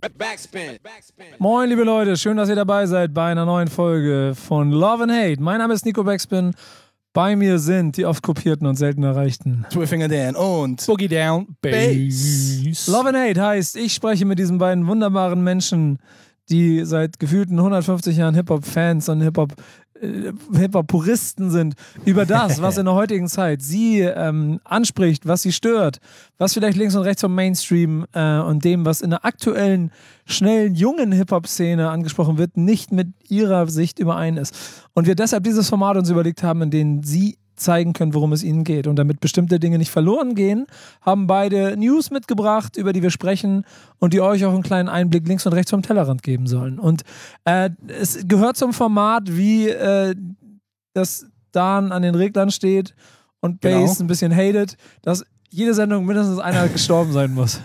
Backspin. Moin, liebe Leute, schön, dass ihr dabei seid bei einer neuen Folge von Love and Hate. Mein Name ist Nico Backspin. Bei mir sind die oft kopierten und selten erreichten Twilfinger Dan und Boogie Down Bass. Love and Hate heißt, ich spreche mit diesen beiden wunderbaren Menschen, die seit gefühlten 150 Jahren Hip-Hop-Fans und Hip-Hop-Puristen sind, über das, was in der heutigen Zeit sie anspricht, was sie stört, was vielleicht links und rechts vom Mainstream und dem, was in der aktuellen, schnellen, jungen Hip-Hop-Szene angesprochen wird, nicht mit ihrer Sicht überein ist. Und wir deshalb dieses Format uns überlegt haben, in dem sie zeigen können, worum es ihnen geht. Und damit bestimmte Dinge nicht verloren gehen, haben beide News mitgebracht, über die wir sprechen und die euch auch einen kleinen Einblick links und rechts vom Tellerrand geben sollen. Und es gehört zum Format, wie das Dan an den Reglern steht und Bass ein bisschen hatet, dass jede Sendung mindestens einer gestorben sein muss.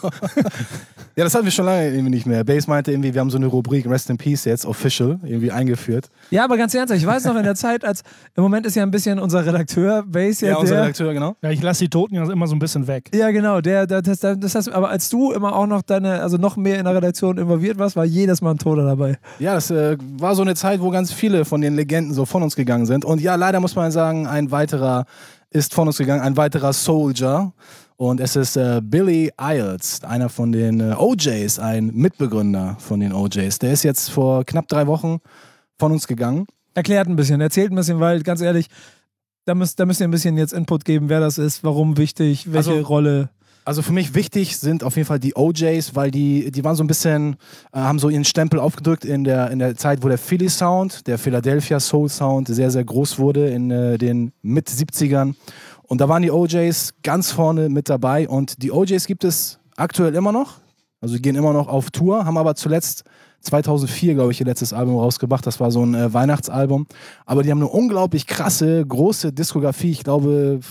Ja, das hatten wir schon lange irgendwie nicht mehr. Bass meinte irgendwie, wir haben so eine Rubrik Rest in Peace jetzt, official, irgendwie eingeführt. Ja, aber ganz ernsthaft, ich weiß noch in der Zeit, als im Moment ist ja ein bisschen unser Redakteur, Bass ja unser Redakteur, genau. Ja, ich lasse die Toten ja immer so ein bisschen weg. Ja, genau. Das heißt, aber als du immer auch noch noch mehr in der Redaktion involviert warst, war jedes Mal ein Toter dabei. Ja, das war so eine Zeit, wo ganz viele von den Legenden so von uns gegangen sind. Und ja, leider muss man sagen, ein weiterer ist von uns gegangen, ein weiterer Soldier. Und es ist Billy Iles, einer von den OJs, ein Mitbegründer von den OJs. Der ist jetzt vor knapp 3 Wochen von uns gegangen. Erzählt ein bisschen, weil ganz ehrlich, da müsst ihr ein bisschen jetzt Input geben, wer das ist, warum wichtig, welche Rolle. Also für mich wichtig sind auf jeden Fall die OJs, weil die waren so ein bisschen, haben so ihren Stempel aufgedrückt in der Zeit, wo der Philly Sound, der Philadelphia Soul Sound sehr, sehr groß wurde in den Mit-70ern. Und da waren die OJs ganz vorne mit dabei und die OJs gibt es aktuell immer noch. Also die gehen immer noch auf Tour, haben aber zuletzt 2004, glaube ich, ihr letztes Album rausgebracht. Das war so ein Weihnachtsalbum. Aber die haben eine unglaublich krasse, große Diskografie. Ich glaube,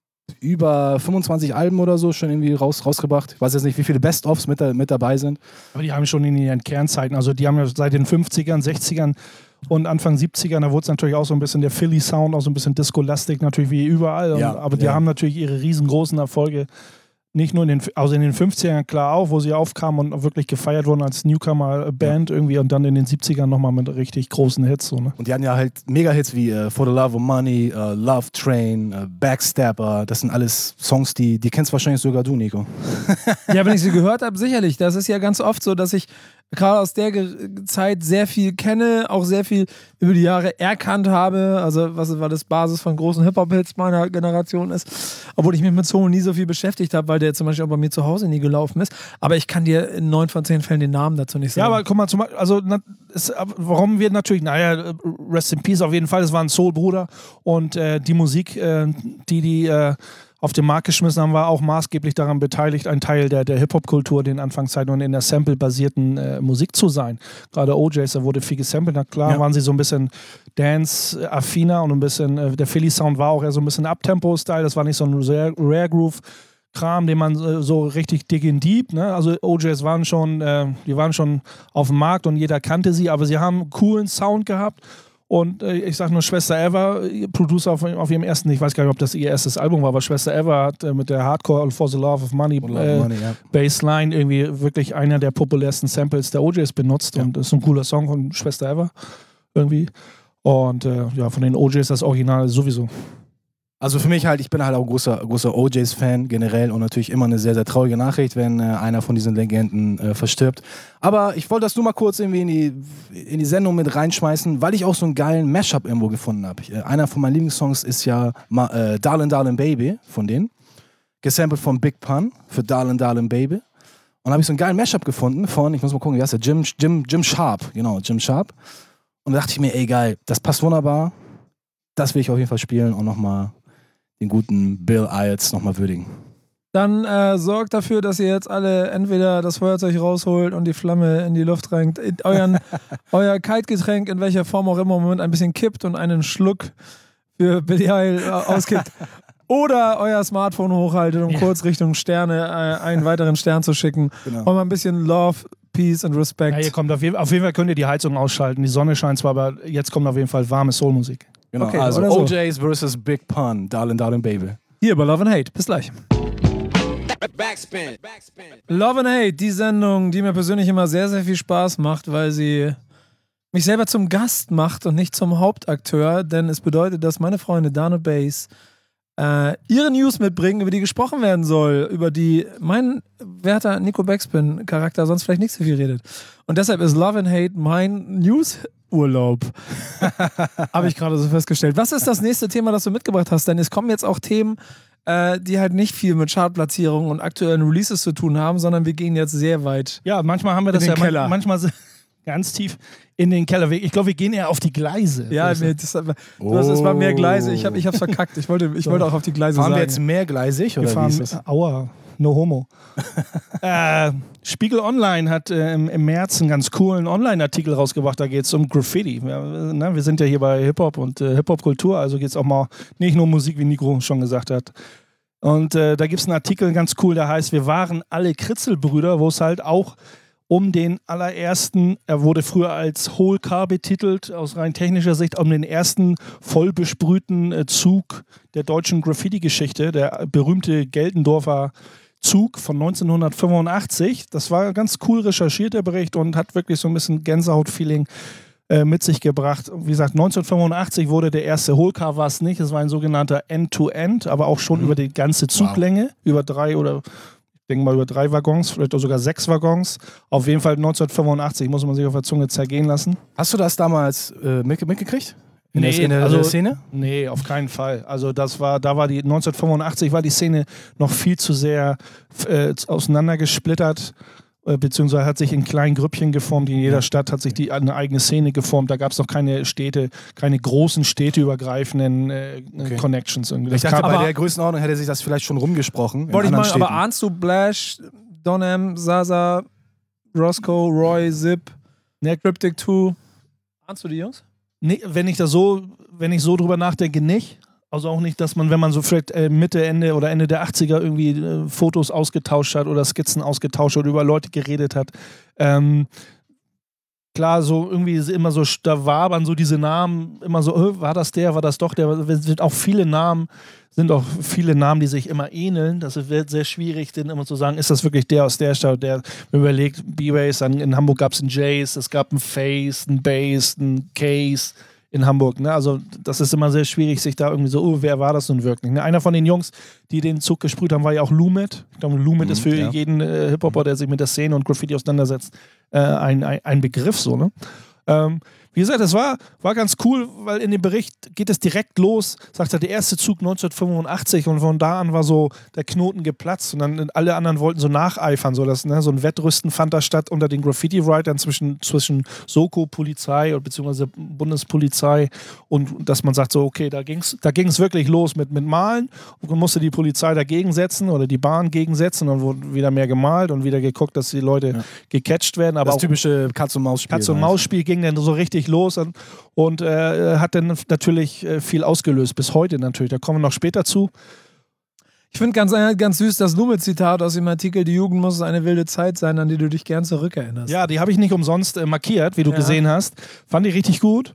über 25 Alben oder so schon irgendwie rausgebracht. Ich weiß jetzt nicht, wie viele Best-Ofs mit dabei sind. Aber die haben schon in ihren Kernzeiten, also die haben ja seit den 50ern, 60ern und Anfang 70ern, da wurde es natürlich auch so ein bisschen der Philly-Sound, auch so ein bisschen Disco-lastig, natürlich wie überall. Ja, aber die haben natürlich ihre riesengroßen Erfolge, nicht nur in den 50ern klar auch, wo sie aufkamen und wirklich gefeiert wurden als Newcomer-Band irgendwie und dann in den 70ern nochmal mit richtig großen Hits. So, ne? Und die hatten ja halt Mega-Hits wie For the Love of Money, Love Train, Backstabber. Das sind alles Songs, die kennst wahrscheinlich sogar du, Nico. Ja, wenn ich sie gehört habe, sicherlich. Das ist ja ganz oft so, dass ich gerade aus der Zeit sehr viel kenne, auch sehr viel über die Jahre erkannt habe, also weil das Basis von großen Hip-Hop-Hits meiner Generation ist, obwohl ich mich mit Soul nie so viel beschäftigt habe, weil der zum Beispiel auch bei mir zu Hause nie gelaufen ist, aber ich kann dir in 9 von 10 Fällen den Namen dazu nicht sagen. Ja, aber guck mal, warum wir natürlich, Rest in Peace auf jeden Fall, es war ein Soul-Bruder und die Musik, die auf den Markt geschmissen haben, war auch maßgeblich daran beteiligt, ein Teil der Hip-Hop-Kultur, den Anfangszeiten und in der Sample-basierten Musik zu sein. Gerade OJs, da wurde viel gesampelt. Na klar, waren sie so ein bisschen Dance-affiner und ein bisschen, der Philly-Sound war auch eher so ein bisschen Uptempo-Style. Das war nicht so ein sehr Rare-Groove-Kram, den man so richtig digging deep, ne? Also OJs waren schon auf dem Markt und jeder kannte sie, aber sie haben einen coolen Sound gehabt. Und ich sag nur, Schwester Eva, Producer auf ihrem ersten, ich weiß gar nicht, ob das ihr erstes Album war, aber Schwester Eva hat mit der Hardcore For the Love of Money, Bassline irgendwie wirklich einer der populärsten Samples der OJs benutzt. Und das ist ein cooler Song von Schwester Eva irgendwie. Und von den OJs das Original sowieso. Also für mich halt, ich bin halt auch großer OJs-Fan generell und natürlich immer eine sehr, sehr traurige Nachricht, wenn einer von diesen Legenden verstirbt. Aber ich wollte das nur mal kurz irgendwie in die Sendung mit reinschmeißen, weil ich auch so einen geilen Mashup irgendwo gefunden habe. Einer von meinen Lieblingssongs ist ja Darlin' Darlin' Baby von denen, gesampelt von Big Pun für Darlin' Darlin' Baby. Und da habe ich so einen geilen Mashup gefunden von, ich muss mal gucken, wie heißt der, Jim Sharp, genau, Jim Sharp. Und da dachte ich mir, ey geil, das passt wunderbar, das will ich auf jeden Fall spielen und nochmal den guten Bill Iles nochmal würdigen. Dann sorgt dafür, dass ihr jetzt alle entweder das Feuerzeug rausholt und die Flamme in die Luft renkt, euer Kaltgetränk in welcher Form auch immer im Moment ein bisschen kippt und einen Schluck für Billy Iles auskippt. Oder euer Smartphone hochhaltet, um kurz Richtung Sterne einen weiteren Stern zu schicken. Genau. Und mal ein bisschen Love, Peace und Respect. Ja, ihr kommt auf jeden Fall könnt ihr die Heizung ausschalten. Die Sonne scheint zwar, aber jetzt kommt auf jeden Fall warme Soulmusik. Genau, okay, also OJs versus Big Pun, Darlin' Darlin' Baby. Hier bei Love and Hate. Bis gleich. Love and Hate, die Sendung, die mir persönlich immer sehr, sehr viel Spaß macht, weil sie mich selber zum Gast macht und nicht zum Hauptakteur, denn es bedeutet, dass meine Freunde Dan und Bass ihre News mitbringen, über die gesprochen werden soll, über die mein werter Nico Backspin-Charakter sonst vielleicht nicht so viel redet. Und deshalb ist Love and Hate mein News-Urlaub. Habe ich gerade so festgestellt. Was ist das nächste Thema, das du mitgebracht hast? Denn es kommen jetzt auch Themen, die halt nicht viel mit Chartplatzierungen und aktuellen Releases zu tun haben, sondern wir gehen jetzt sehr weit. Ja, manchmal haben wir das in den ja Keller. manchmal ganz tief in den Keller. Ich glaube, wir gehen eher auf die Gleise. Ja, es war mehr Gleise. Ich hab's verkackt. Ich wollte auch auf die Gleise Fahren sagen. wir jetzt mehrgleisig oder wie ist das? Aua, no homo. Spiegel Online hat im März einen ganz coolen Online-Artikel rausgebracht. Da geht es um Graffiti. Wir sind ja hier bei Hip-Hop und Hip-Hop-Kultur, also geht es auch mal nicht nur um Musik, wie Nico schon gesagt hat. Und da gibt es einen Artikel, ganz cool, der heißt, wir waren alle Kritzelbrüder, wo es halt auch um den allerersten, er wurde früher als Whole Car betitelt, aus rein technischer Sicht, um den ersten voll besprühten Zug der deutschen Graffiti-Geschichte, der berühmte Geldendorfer Zug von 1985. Das war ganz cool recherchiert, der Bericht, und hat wirklich so ein bisschen Gänsehaut-Feeling mit sich gebracht. Wie gesagt, 1985 wurde der erste Whole Car, war es nicht, es war ein sogenannter End-to-End, aber auch schon über die ganze Zuglänge, über 3 Waggons, vielleicht auch sogar 6 Waggons. Auf jeden Fall 1985, muss man sich auf der Zunge zergehen lassen. Hast du das damals mitgekriegt? In Nee, der Szene? Nee, auf keinen Fall. Also 1985 war die Szene noch viel zu sehr auseinandergesplittert, beziehungsweise hat sich in kleinen Grüppchen geformt. In jeder Stadt hat sich eine eigene Szene geformt. Da gab es noch keine großen städteübergreifenden Connections. Irgendwie. Ich dachte, Aber bei der Größenordnung hätte sich das vielleicht schon rumgesprochen. Wollte ich mal, Städten. aber ahnst du Blash, Don M, Zaza, Roscoe, Roy, Zip, Cryptic 2? Ahnst du die Jungs? Nee, wenn ich so drüber nachdenke, nicht. Also auch nicht, dass man, wenn man so vielleicht Mitte, Ende oder Ende der 80er irgendwie Fotos ausgetauscht hat oder Skizzen ausgetauscht oder über Leute geredet hat. Klar, so irgendwie ist immer so, da wabern so diese Namen immer so, war das der, war das doch der? Es sind auch viele Namen, die sich immer ähneln. Das wird sehr schwierig, denn immer zu sagen, ist das wirklich der aus der Stadt, der überlegt, B-Bass, in Hamburg gab es einen Jace, es gab einen Face, einen Bass, einen Case in Hamburg. Ne? Also das ist immer sehr schwierig, sich da irgendwie so, wer war das nun wirklich? Ne? Einer von den Jungs, die den Zug gesprüht haben, war ja auch Lumit. Ich glaube, Lumit ist für jeden Hip-Hopper, der sich mit der Szene und Graffiti auseinandersetzt, ein Begriff so, ne? Wie gesagt, das war ganz cool, weil in dem Bericht geht es direkt los, sagt er, der erste Zug 1985, und von da an war so der Knoten geplatzt und dann alle anderen wollten so nacheifern, so ein Wettrüsten fand da statt unter den Graffiti-Writern zwischen Soko, Polizei bzw. Bundespolizei, und dass man sagt so, okay, da ging's wirklich los mit Malen, und dann musste die Polizei dagegen setzen oder die Bahn gegensetzen, und dann wurde wieder mehr gemalt und wieder geguckt, dass die Leute gecatcht werden. Aber das auch typische Katz-und-Maus-Spiel. Katz-und-Maus-Spiel ging dann so richtig los und hat dann natürlich viel ausgelöst, bis heute natürlich. Da kommen wir noch später zu. Ich finde ganz süß das Lumit-Zitat aus dem Artikel, die Jugend muss eine wilde Zeit sein, an die du dich gern zurückerinnerst. Ja, die habe ich nicht umsonst markiert, wie du gesehen hast. Fand ich richtig gut.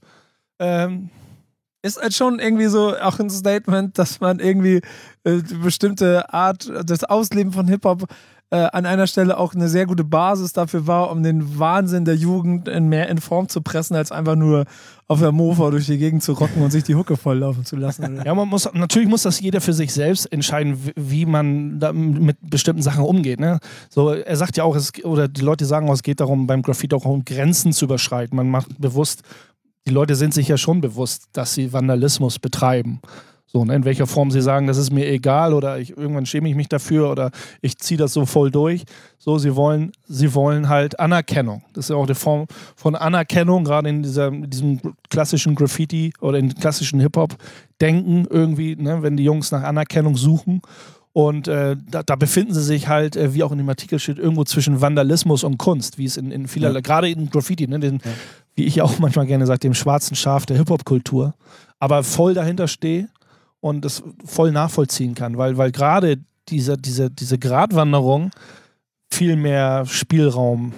Ist halt schon irgendwie so auch ein Statement, dass man irgendwie bestimmte Art, das Ausleben von Hip-Hop an einer Stelle auch eine sehr gute Basis dafür war, um den Wahnsinn der Jugend mehr in Form zu pressen, als einfach nur auf der Mofa durch die Gegend zu rocken und sich die Hucke volllaufen zu lassen. Ja, natürlich muss das jeder für sich selbst entscheiden, wie man da mit bestimmten Sachen umgeht. Ne? So, er sagt ja auch, oder die Leute sagen auch, es geht darum, beim Graffiti auch um Grenzen zu überschreiten. Man macht bewusst, die Leute sind sich ja schon bewusst, dass sie Vandalismus betreiben. So, ne, in welcher Form sie sagen, das ist mir egal, oder irgendwann schäme ich mich dafür, oder ich ziehe das so voll durch. So, sie wollen halt Anerkennung. Das ist ja auch eine Form von Anerkennung, gerade in diesem klassischen Graffiti oder in klassischen Hip-Hop-Denken irgendwie, ne, wenn die Jungs nach Anerkennung suchen. Und da befinden sie sich halt, wie auch in dem Artikel steht, irgendwo zwischen Vandalismus und Kunst, wie es in vielerlei, gerade in Graffiti, ne, wie ich auch manchmal gerne sage, dem schwarzen Schaf der Hip-Hop-Kultur, aber voll dahinter stehe und das voll nachvollziehen kann, weil gerade diese Gratwanderung viel mehr Spielraum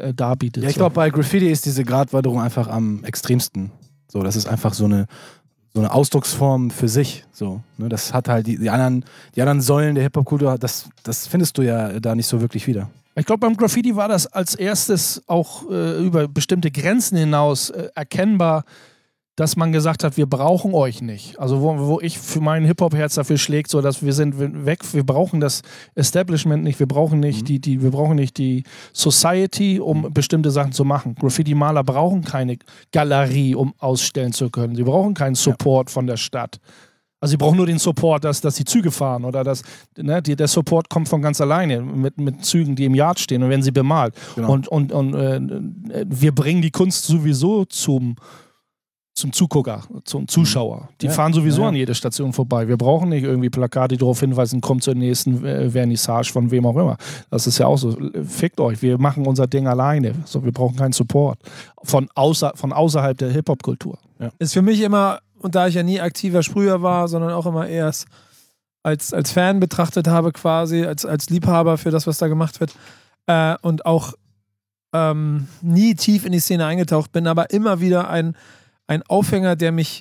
darbietet. Ja, ich glaube, bei Graffiti ist diese Gratwanderung einfach am extremsten. So, das ist einfach so eine so eine Ausdrucksform für sich. So, ne? Das hat halt die anderen Säulen der Hip-Hop-Kultur, das findest du ja da nicht so wirklich wieder. Ich glaube, beim Graffiti war das als erstes auch über bestimmte Grenzen hinaus erkennbar, dass man gesagt hat, wir brauchen euch nicht. Also wo ich für mein Hip-Hop-Herz dafür schlägt, so dass wir sind weg, wir brauchen das Establishment nicht, wir brauchen nicht wir brauchen nicht die Society, um bestimmte Sachen zu machen. Graffiti-Maler brauchen keine Galerie, um ausstellen zu können. Sie brauchen keinen Support von der Stadt. Also sie brauchen nur den Support, dass die Züge fahren oder der Support kommt von ganz alleine mit Zügen, die im Yard stehen und werden sie bemalt. Genau. Und wir bringen die Kunst sowieso zum Zugucker, zum Zuschauer. Die fahren sowieso an jede Station vorbei. Wir brauchen nicht irgendwie Plakate, die darauf hinweisen, kommt zur nächsten Vernissage von wem auch immer. Das ist ja auch so. Fickt euch, wir machen unser Ding alleine. So, wir brauchen keinen Support von außerhalb der Hip-Hop-Kultur. Ja. Ist für mich immer, und da ich ja nie aktiver Sprüher war, sondern auch immer erst als Fan betrachtet habe quasi, als Liebhaber für das, was da gemacht wird und auch nie tief in die Szene eingetaucht bin, aber immer wieder ein Aufhänger, der mir,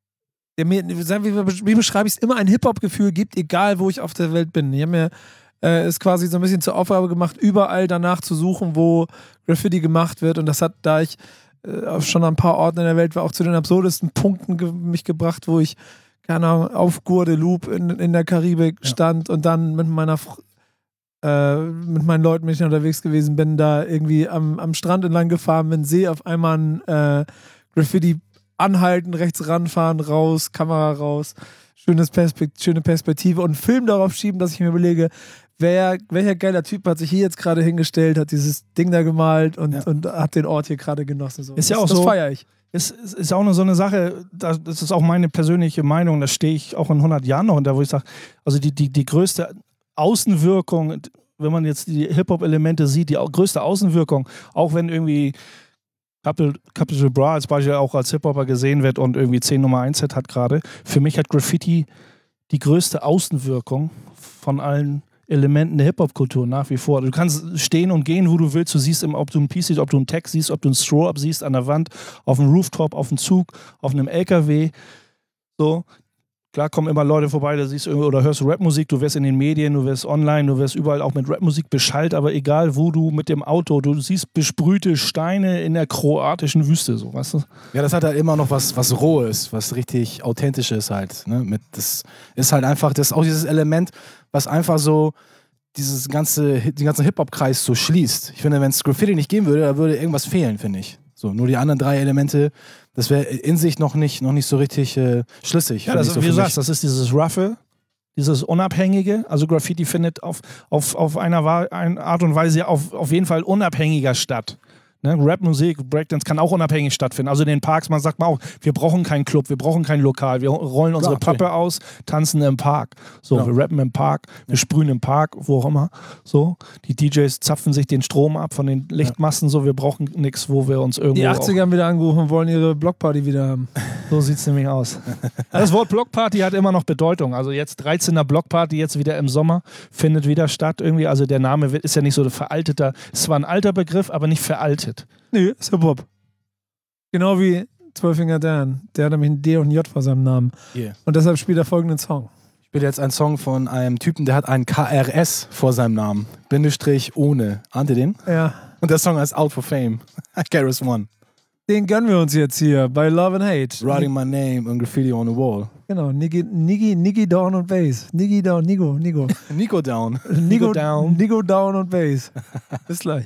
wie beschreibe ich es, immer ein Hip-Hop-Gefühl gibt, egal wo ich auf der Welt bin. Ich habe mir es quasi so ein bisschen zur Aufgabe gemacht, überall danach zu suchen, wo Graffiti gemacht wird. Und das hat, da ich schon an ein paar Orten in der Welt war, auch zu den absurdesten Punkten mich gebracht, wo ich, keine Ahnung, auf Guadeloupe in der Karibik stand und dann mit meinen Leuten, mit denen ich unterwegs gewesen bin, da irgendwie am Strand entlang gefahren bin, sehe auf einmal ein Graffiti anhalten, rechts ranfahren, raus, Kamera raus, schöne Perspektive und einen Film darauf schieben, dass ich mir überlege, welcher geiler Typ hat sich hier jetzt gerade hingestellt, hat dieses Ding da gemalt und hat den Ort hier gerade genossen. So. Ist ja auch das so. Feiere ich. Ist auch nur so eine Sache, das ist auch meine persönliche Meinung, da stehe ich auch in 100 Jahren noch hinter, wo ich sage, also die größte Außenwirkung, wenn man jetzt die Hip-Hop-Elemente sieht, die größte Außenwirkung, auch wenn irgendwie Capital Bra als Beispiel auch als Hip-Hopper gesehen wird und irgendwie 10 Nummer 1 Hit hat gerade. Für mich hat Graffiti die größte Außenwirkung von allen Elementen der Hip-Hop-Kultur nach wie vor. Du kannst stehen und gehen, wo du willst. Du siehst, ob du ein Piece siehst, ob du einen Text siehst, ob du einen Throw-Up siehst an der Wand, auf dem Rooftop, auf dem Zug, auf einem LKW. So. Klar kommen immer Leute vorbei, da siehst du oder hörst du Rapmusik, du wirst in den Medien, du wirst online, du wirst überall auch mit Rapmusik beschallt, aber egal wo du mit dem Auto, du siehst besprühte Steine in der kroatischen Wüste, so, weißt du? Ja, das hat halt immer noch was Rohes, was richtig Authentisches halt. Ne? Das ist halt einfach auch dieses Element, was einfach so den ganzen Hip-Hop-Kreis so schließt. Ich finde, wenn es Graffiti nicht geben würde, da würde irgendwas fehlen, finde ich. So, nur die anderen 3 Elemente, das wäre in sich noch nicht so richtig schlüssig. Ja, wie du sagst, das ist dieses Roughe, dieses Unabhängige. Also Graffiti findet auf eine Art und Weise auf jeden Fall unabhängiger statt. Ne? Rap-Musik, Breakdance kann auch unabhängig stattfinden. Also in den Parks, man sagt mal auch, wir brauchen keinen Club, wir brauchen kein Lokal, wir rollen unsere Pappe aus, tanzen im Park. So, wir rappen im Park, wir sprühen im Park, wo auch immer. So, die DJs zapfen sich den Strom ab von den Lichtmassen, so, wir brauchen nichts, wo wir uns irgendwo... Die 80er haben wieder angerufen und wollen ihre Blockparty wieder haben. So sieht es nämlich aus. Das Wort Blockparty hat immer noch Bedeutung. Also jetzt 13er Blockparty, jetzt wieder im Sommer, findet wieder statt irgendwie. Also der Name ist ja nicht so veralteter, es ist zwar ein alter Begriff, aber nicht veraltet. Nö, ist Hip-Hop. Genau wie 12 Finger Dan. Der hat nämlich ein D und ein J vor seinem Namen. Yeah. Und deshalb spielt er folgenden Song. Ich spiele jetzt einen Song von einem Typen, der hat ein KRS vor seinem Namen. Bindestrich ohne. Ahnt ihr den? Ja. Und der Song heißt Out for Fame. KRS One. Den gönnen wir uns jetzt hier bei Love and Hate. Writing my name on graffiti on the wall. Genau, Niggi down und Bass. Nigo down. Nico down. Nigo down und Bass. Bis gleich.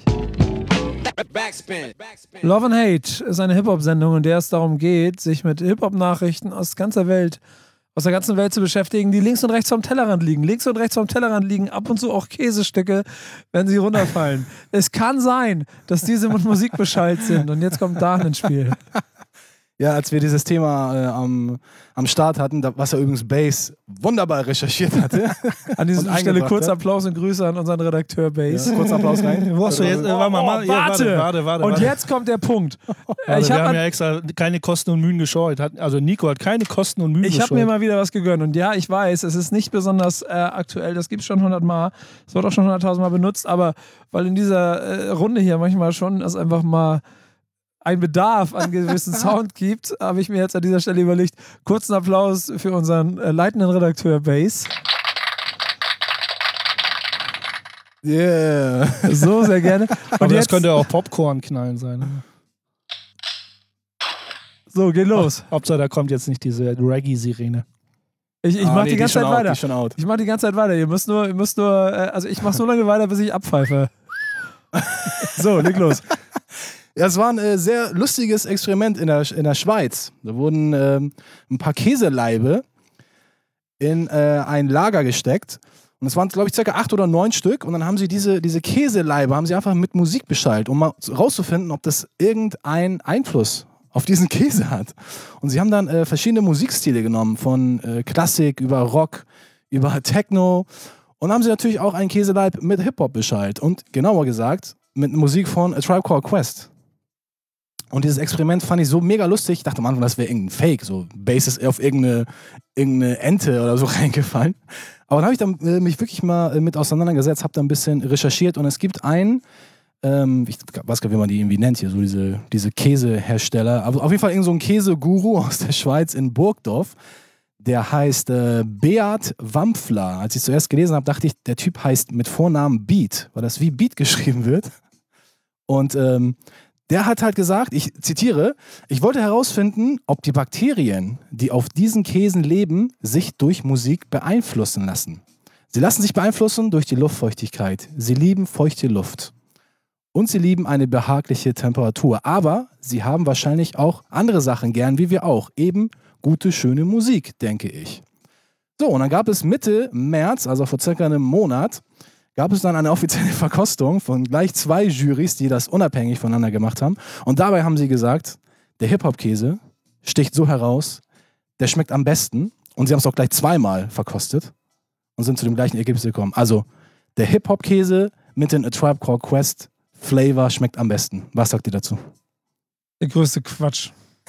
Backspin. Love and Hate ist eine Hip-Hop-Sendung, in der es darum geht, sich mit Hip-Hop-Nachrichten aus der ganzen Welt zu beschäftigen, die links und rechts vom Tellerrand liegen. Links und rechts vom Tellerrand liegen ab und zu auch Käsestücke, wenn sie runterfallen. Es kann sein, dass diese mit Musik beschallt sind. Und jetzt kommt Dan ins Spiel. Ja, als wir dieses Thema am Start hatten, was ja übrigens Bass wunderbar recherchiert hatte. An dieser Stelle kurz Applaus und Grüße an unseren Redakteur Bass. Ja, kurz Applaus rein. Wo hast du jetzt? Warte. Und jetzt kommt der Punkt. Wir haben ja extra keine Kosten und Mühen gescheut. Also Nico hat keine Kosten und Mühen gescheut. Ich habe mir mal wieder was gegönnt. Und ja, ich weiß, es ist nicht besonders aktuell. Das gibt es schon 100 Mal. Es wird auch schon 100.000 Mal benutzt. Aber weil in dieser Runde hier manchmal schon es einfach mal einen Bedarf an gewissen Sound gibt, habe ich mir jetzt an dieser Stelle überlegt, kurzen Applaus für unseren leitenden Redakteur Bass. Yeah. So, sehr gerne. Und Aber das jetzt, könnte auch Popcorn knallen sein. so, geht los. Hauptsache, da kommt jetzt nicht diese Reggae-Sirene. Ich mach die ganze Zeit weiter. Die ist schon out. Ich mach die ganze Zeit weiter. Ihr müsst nur, also ich mach so lange weiter, bis ich abpfeife. So, leg los. Ja, es war ein sehr lustiges Experiment in der Schweiz. Da wurden ein paar Käseleibe in ein Lager gesteckt. Und es waren, glaube ich, ca. 8 oder 9 Stück. Und dann haben sie diese Käseleibe haben sie einfach mit Musik beschallt, um mal rauszufinden, ob das irgendeinen Einfluss auf diesen Käse hat. Und sie haben dann verschiedene Musikstile genommen, von Klassik über Rock, über Techno. Und haben sie natürlich auch einen Käseleib mit Hip-Hop beschallt. Und genauer gesagt, mit Musik von A Tribe Called Quest. Und dieses Experiment fand ich so mega lustig. Ich dachte am Anfang, das wäre irgendein Fake. So, Bass ist auf irgendeine Ente oder so reingefallen. Aber dann habe ich dann, mich wirklich mal mit auseinandergesetzt, habe da ein bisschen recherchiert. Und es gibt einen, ich weiß gar nicht, wie man die irgendwie nennt hier, so diese Käsehersteller. Aber auf jeden Fall irgend so ein Käseguru aus der Schweiz in Burgdorf. Der heißt Beat Wampfler. Als ich zuerst gelesen habe, dachte ich, der Typ heißt mit Vornamen Beat, weil das wie Beat geschrieben wird. Und der hat halt gesagt, ich zitiere, ich wollte herausfinden, ob die Bakterien, die auf diesen Käsen leben, sich durch Musik beeinflussen lassen. Sie lassen sich beeinflussen durch die Luftfeuchtigkeit. Sie lieben feuchte Luft. Und sie lieben eine behagliche Temperatur. Aber sie haben wahrscheinlich auch andere Sachen gern, wie wir auch. Eben gute, schöne Musik, denke ich. So, und dann gab es Mitte März, also vor circa einem Monat, gab es dann eine offizielle Verkostung von gleich 2 Jurys, die das unabhängig voneinander gemacht haben. Und dabei haben sie gesagt, der Hip-Hop-Käse sticht so heraus, der schmeckt am besten. Und sie haben es auch gleich 2-mal verkostet und sind zu dem gleichen Ergebnis gekommen. Also der Hip-Hop-Käse mit dem A Tribe Called Quest Flavor schmeckt am besten. Was sagt ihr dazu? Der größte Quatsch.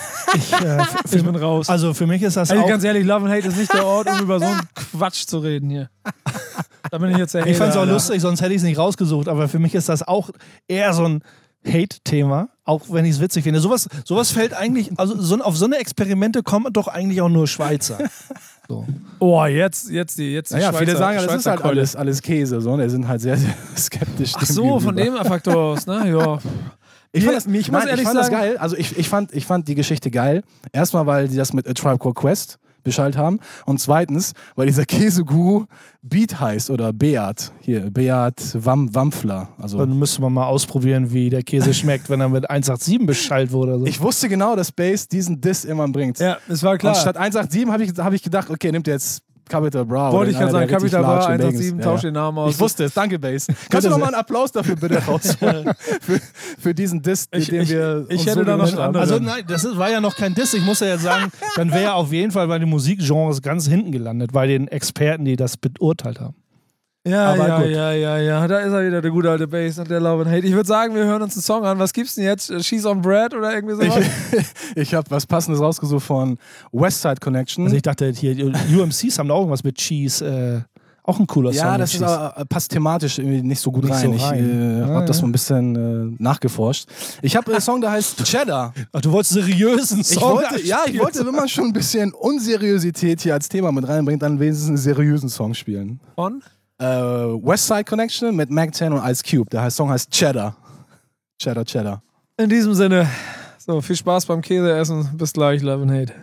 Ich bin raus. Also für mich ist das Also auch... ganz ehrlich, Love and Hate ist nicht der Ort, um über so einen Quatsch zu reden hier. Da bin ich jetzt der Ich fand es auch Hater, lustig, sonst hätte ich es nicht rausgesucht, aber für mich ist das auch eher so ein Hate-Thema, auch wenn ich es witzig finde. Sowas fällt eigentlich, also auf so eine Experimente kommen doch eigentlich auch nur Schweizer. So. Oh, jetzt die Naja, viele sagen, das ist halt Keule. alles Käse. So. Die sind halt sehr, sehr skeptisch. Ach so, von dem Faktor aus, ne? Ja. Ich fand das sagen, geil. Also ich fand die Geschichte geil. Erstmal, weil die das mit A Tribe Called Quest beschallt haben. Und zweitens, weil dieser Käseguru Beat heißt oder Beat. Hier, Beat Wampfler. Also Dann müsste man mal ausprobieren, wie der Käse schmeckt, wenn er mit 187 beschallt wurde. So. ich wusste genau, dass Bass diesen Diss immer bringt. Ja, es war klar. Und statt 187 hab ich gedacht, okay, nimmt er jetzt Capital Bra. Wollte ich gerade sagen, Capital Bra 187, 187, tausch den Namen aus. Ich wusste es, danke Bass. Kannst du nochmal einen Applaus dafür bitte rausholen? für diesen Diss, den wir ich uns hätte so da noch gewünscht haben. Also nein, war ja noch kein Diss. Ich muss ja jetzt sagen, dann wäre er auf jeden Fall bei den Musikgenres ganz hinten gelandet, bei den Experten, die das beurteilt haben. Ja, Aber gut. ja. Da ist er wieder, der gute alte Bass und der Love and Hate. Ich würde sagen, wir hören uns einen Song an. Was gibt's denn jetzt? She's on Bread oder irgendwie sowas? Ich habe was Passendes rausgesucht von Westside Connection. Also ich dachte, hier UMCs haben da auch irgendwas mit Cheese. Auch ein cooler Song. Ja, das mit ist Cheese. passt thematisch irgendwie nicht so gut Nicht rein. so rein. Ich Ja, habe das ja. mal ein bisschen nachgeforscht. Ich habe einen Song, der heißt Cheddar. Ach, du wolltest seriösen Ich Song. wollte, wenn man schon ein bisschen Unseriosität hier als Thema mit reinbringt, dann wenigstens einen seriösen Song spielen. Von? Westside Connection mit Mac 10 und Ice Cube. Der Song heißt Cheddar. Cheddar. In diesem Sinne, so viel Spaß beim Käseessen. Bis gleich, Love and Hate.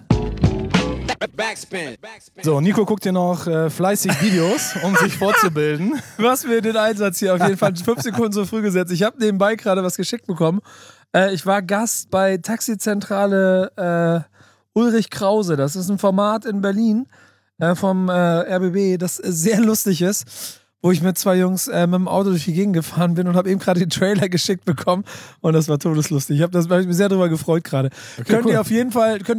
Backspin. So, Nico guckt hier noch fleißig Videos, um sich fortzubilden. Was mir den Einsatz hier auf jeden Fall 5 Sekunden zu früh gesetzt. Ich habe nebenbei gerade was geschickt bekommen. Ich war Gast bei Taxizentrale Ulrich Krause. Das ist ein Format in Berlin vom RBB, das sehr lustig ist, wo ich mit 2 Jungs mit dem Auto durch die Gegend gefahren bin und habe eben gerade den Trailer geschickt bekommen und das war todeslustig. Ich habe mich sehr darüber gefreut gerade. Okay, Könnt cool. ihr auf jeden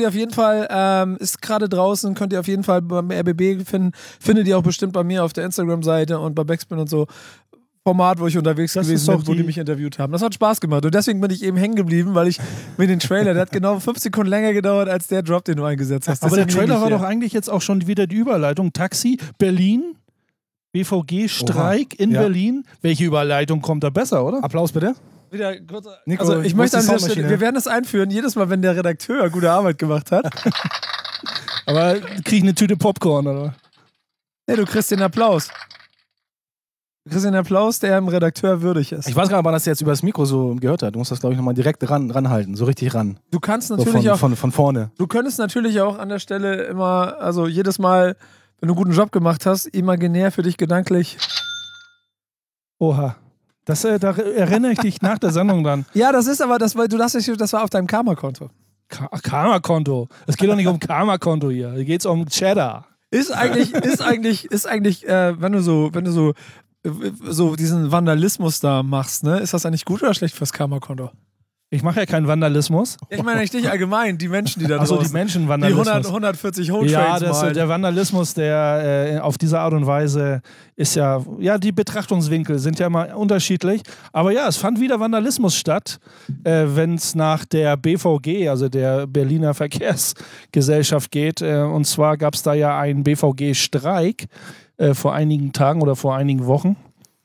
Fall, ist gerade draußen, könnt ihr auf jeden Fall beim RBB finden. Findet ihr auch bestimmt bei mir auf der Instagram-Seite und bei Backspin und so. Format, wo ich unterwegs Das ist gewesen doch bin, wo die mich interviewt haben. Das hat Spaß gemacht und deswegen bin ich eben hängen geblieben, weil ich mir den Trailer, der hat genau 5 Sekunden länger gedauert als der Drop, den du eingesetzt hast. Aber der Deswegen Trailer lieg war ich doch eigentlich jetzt auch schon wieder die Überleitung. Taxi, Berlin, BVG-Streik in Ja. Berlin. Welche Überleitung kommt da besser, oder? Applaus bitte. Wieder kurz, Nico, also ich wo ist möchte die an dieser Soundmaschine? Stelle, wir werden das einführen, jedes Mal, wenn der Redakteur gute Arbeit gemacht hat. Aber krieg ich eine Tüte Popcorn, oder? Nee, du kriegst den Applaus. Du kriegst den Applaus, der dem Redakteur würdig ist. Ich weiß gar nicht, ob man das jetzt über das Mikro so gehört hat. Du musst das, glaube ich, nochmal direkt ranhalten, so richtig ran. Du kannst So natürlich auch, von vorne. du könntest natürlich auch an der Stelle immer, also jedes Mal, wenn du einen guten Job gemacht hast, imaginär für dich gedanklich. Oha. Da erinnere ich dich nach der Sendung dann. Ja, das ist aber, das war auf deinem Karma-Konto. Karma-Konto. Es geht doch nicht um Karma-Konto hier. Hier geht es um Cheddar. Ist eigentlich, wenn du so diesen Vandalismus da machst, ne, ist das eigentlich gut oder schlecht fürs Karma-Konto? Ich mache ja keinen Vandalismus. Ich meine nicht dich allgemein, die Menschen, die da Achso, draußen, die Menschen die Vandalismus. 140 Hometrains Ja, malen. der Vandalismus, der auf diese Art und Weise ist ja, die Betrachtungswinkel sind ja immer unterschiedlich. Aber ja, es fand wieder Vandalismus statt, wenn es nach der BVG, also der Berliner Verkehrsgesellschaft geht. Und zwar gab es da ja einen BVG-Streik vor einigen Tagen oder vor einigen Wochen.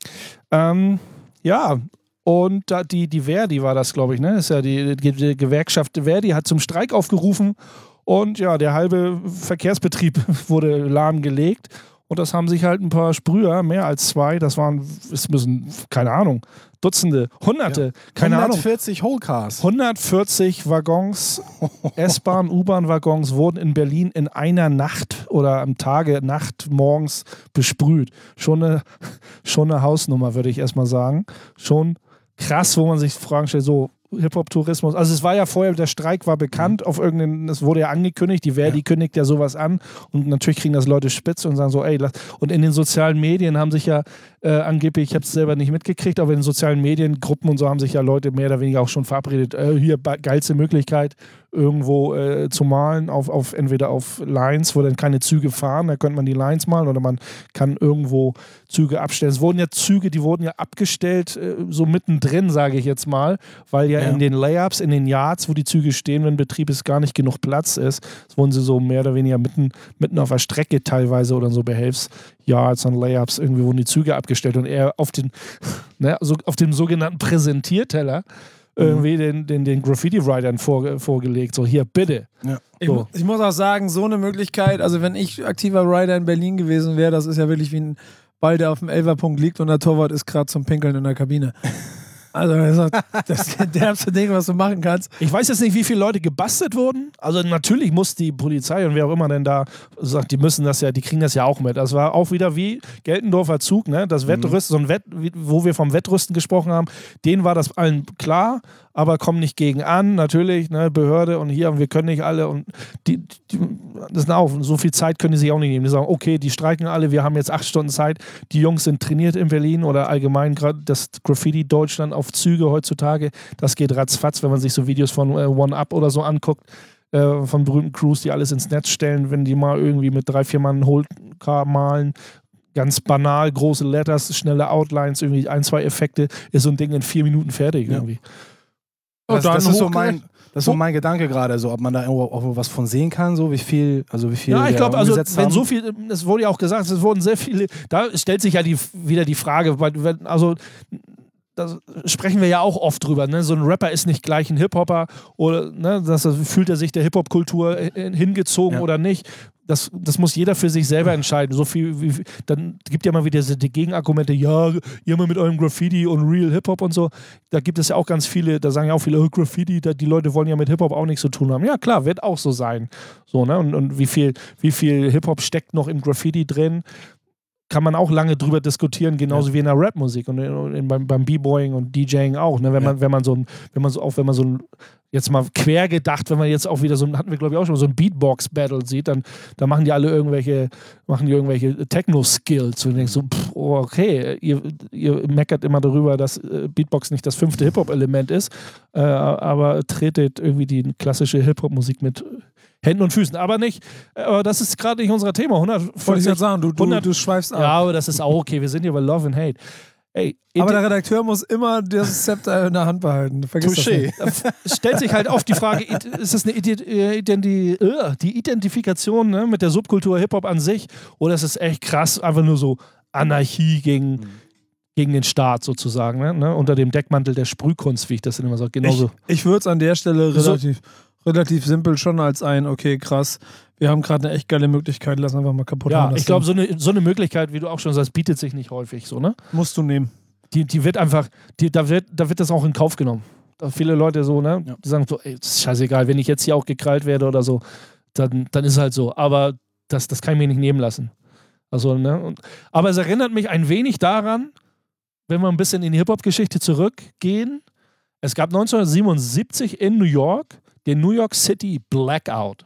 Und die Verdi war das, glaube ich, ne? Ist ja die Gewerkschaft Verdi hat zum Streik aufgerufen und ja, der halbe Verkehrsbetrieb wurde lahmgelegt. Und das haben sich halt ein paar Sprüher, mehr als 2, es müssen, keine Ahnung, Dutzende, Hunderte, keine 140 Wholecars. 140 Waggons, S-Bahn, U-Bahn-Waggons wurden in Berlin in einer Nacht oder am Tage, Nacht, morgens besprüht. Schon eine Hausnummer, würde ich erstmal sagen. Schon krass, wo man sich Fragen stellt, so Hip-Hop-Tourismus. Also es war ja vorher, der Streik war bekannt, es wurde ja angekündigt, die Verdi kündigt ja sowas an und natürlich kriegen das Leute spitz und sagen so, ey, und in den sozialen Medien haben sich ja angeblich, ich habe es selber nicht mitgekriegt, aber in den sozialen Mediengruppen und so haben sich ja Leute mehr oder weniger auch schon verabredet, hier geilste Möglichkeit, irgendwo zu malen, entweder auf Lines, wo dann keine Züge fahren, da könnte man die Lines malen oder man kann irgendwo Züge abstellen. Es wurden ja Züge, die wurden ja abgestellt, so mittendrin, sage ich jetzt mal, weil ja in den Layups, in den Yards, wo die Züge stehen, wenn Betrieb ist, gar nicht genug Platz ist, wurden sie so mehr oder weniger mitten auf der Strecke teilweise oder so Behelfs-Yards und Layups, irgendwie wurden die Züge abgestellt und eher auf den sogenannten Präsentierteller irgendwie den Graffiti-Writern vorgelegt. So, hier, bitte. Ja. So. Ich muss auch sagen, so eine Möglichkeit, also wenn ich aktiver Rider in Berlin gewesen wäre, das ist ja wirklich wie ein Ball, der auf dem Elferpunkt liegt und der Torwart ist gerade zum Pinkeln in der Kabine. Also das ist das derbste Ding, was du machen kannst. Ich weiß jetzt nicht, wie viele Leute gebastelt wurden. Also natürlich muss die Polizei und wer auch immer denn da sagt, die kriegen das ja auch mit. Das war auch wieder wie Geltendorfer Zug, ne? Das Wettrüsten, wo wir vom Wettrüsten gesprochen haben, denen war das allen klar, aber kommen nicht gegen an, natürlich, ne? Behörde und hier und wir können nicht alle und das ist auch, so viel Zeit können die sich auch nicht nehmen. Die sagen, okay, die streiken alle, wir haben jetzt 8 Stunden Zeit, die Jungs sind trainiert in Berlin oder allgemein gerade das Graffiti Deutschland auf Züge heutzutage, das geht ratzfatz, wenn man sich so Videos von One-Up oder so anguckt, von berühmten Crews, die alles ins Netz stellen, wenn die mal irgendwie mit 3-4 Mann Whole-Car malen, ganz banal, große Letters, schnelle Outlines, irgendwie 1-2 Effekte, ist so ein Ding in 4 Minuten fertig irgendwie. Das ist so mein Gedanke gerade, so, ob man da irgendwo auch was von sehen kann, so wie viel. Ja, ich glaube, also wenn haben. so viel, es wurde ja auch gesagt, es wurden sehr viele, da stellt sich ja wieder die Frage, also da sprechen wir ja auch oft drüber, ne? So ein Rapper ist nicht gleich ein Hip-Hopper oder ne, fühlt er sich der Hip-Hop-Kultur hingezogen oder nicht. Das muss jeder für sich selber entscheiden. Dann gibt ja mal wieder die Gegenargumente, ja, ihr mal mit eurem Graffiti und Real Hip-Hop und so. Da gibt es ja auch ganz viele, da sagen ja auch viele, oh, Graffiti, die Leute wollen ja mit Hip-Hop auch nichts zu tun haben. Ja, klar, wird auch so sein. So, ne? Und wie viel Hip-Hop steckt noch im Graffiti drin? Kann man auch lange drüber diskutieren, genauso wie in der Rapmusik und beim B-Boying und DJing auch. Ne? Wenn man so jetzt mal quer gedacht, wenn man jetzt auch wieder so, hatten wir glaube ich auch schon mal so ein Beatbox-Battle sieht, dann machen die alle irgendwelche Techno-Skills und denkst so, okay, ihr meckert immer darüber, dass Beatbox nicht das 5. Hip-Hop-Element ist, aber tretet irgendwie die klassische Hip-Hop-Musik mit Händen und Füßen, aber das ist gerade nicht unser Thema. 140, Wollte ich jetzt sagen, du schweifst ab. Ja, aber das ist auch okay, wir sind hier bei Love and Hate. Ey, aber der Redakteur muss immer das Zepter in der Hand behalten. Vergiss das nicht. Stellt sich halt oft die Frage, ist das die Identifikation, ne, mit der Subkultur Hip-Hop an sich oder ist es echt krass, einfach nur so Anarchie gegen gegen den Staat sozusagen, ne? Unter dem Deckmantel der Sprühkunst, wie ich das dann immer sage. Genauso. Ich würde es an der Stelle relativ simpel schon als okay, krass, wir haben gerade eine echt geile Möglichkeit, lass einfach mal kaputt Ja, hauen, das ich glaube, Ding. so eine Möglichkeit, wie du auch schon sagst, bietet sich nicht häufig so, ne? Musst du nehmen. Die wird einfach, da wird das auch in Kauf genommen. Da viele Leute so, ne? Ja. Die sagen so, ey, das ist scheißegal, wenn ich jetzt hier auch gekrallt werde oder so, dann ist es halt so. Aber das kann ich mir nicht nehmen lassen. Also, ne? Aber es erinnert mich ein wenig daran, wenn wir ein bisschen in die Hip-Hop-Geschichte zurückgehen. Es gab 1977 in New York den New York City Blackout.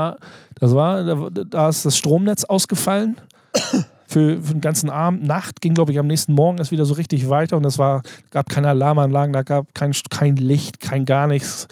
Da ist das Stromnetz ausgefallen für den ganzen Abend. Nacht ging, glaube ich, am nächsten Morgen erst wieder so richtig weiter und gab keine Alarmanlagen, da gab kein Licht, kein gar nichts.